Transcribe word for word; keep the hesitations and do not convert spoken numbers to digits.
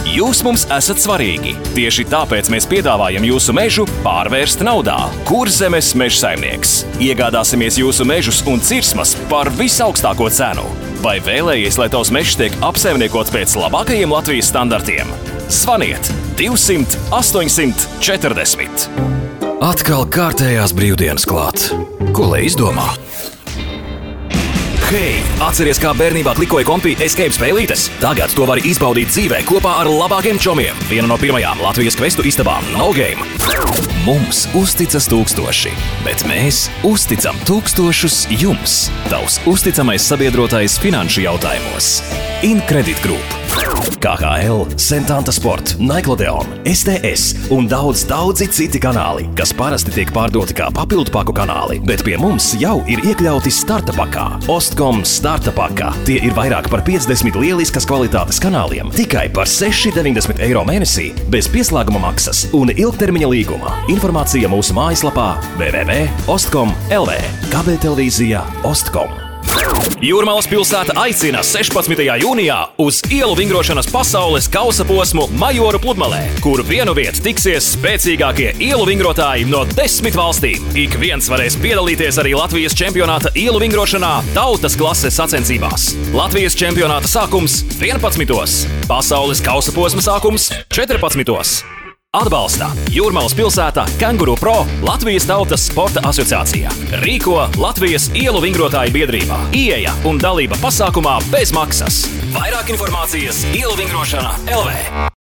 Jūs mums esat svarīgi. Tieši tāpēc mēs piedāvājam jūsu mežu pārvērst naudā. Kurzemes mežsaimnieks. Iegādāsimies jūsu mežus un cirsmas par visaugstāko cenu. Vai vēlējies, lai tavs mežs tiek apsaimniekots pēc labākajiem Latvijas standartiem? Zvaniet divsimt astoņsimt četrdesmit. Atkal kārtējās brīvdienas klāt. Ko lai izdomā? Hei, atceries, kā bērnībā klikoja kompī escape spēlītes? Tagad to vari izbaudīt dzīvē kopā ar labākiem čomiem. Viena no pirmajām Latvijas kvestu istabām No Game. Mums uzticas tūkstoši, bet mēs uzticam tūkstošus jums. Tavs uzticamais sabiedrotais finanšu jautājumos. Incredit Group. K H L, Sentanta Sport, Nickelodeon, S T S un daudz, daudzi citi kanāli, kas parasti tiek pārdoti kā papildu paku kanāli, bet pie mums jau ir iekļauti starta pakā. Ostkom starta pakā. Tie ir vairāk par piecdesmit lieliskas kvalitātes kanāliem tikai par seši deviņdesmit eiro mēnesī, bez pieslēguma maksas un ilgtermiņa līguma. Informācija mūsu mājaslapā w w w punkt ostkom punkt l v. Kabeltelevīzijā Ostkom. Jūrmalas pilsēta aicina sešpadsmitajā jūnijā uz ielu vingrošanas pasaules kausa posmu Majoru pludmalē, kur vienu vietu tiksies spēcīgākie ielu vingrotāji no desmit valstīm. Ik viens varēs piedalīties arī Latvijas čempionāta ielu vingrošanā tautas klases sacensībās. Latvijas čempionāta sākums vienpadsmitos. Pasaules kausa posma sākums četrpadsmitos. Atbalsta Jūrmalas pilsēta, Kanguru Pro, Latvijas tautas sporta asociācija. Rīko Latvijas ielu vingrotāju biedrībā. Ieeja un dalība pasākumā bez maksas. Vairāk informācijas ielu vingrošana L V.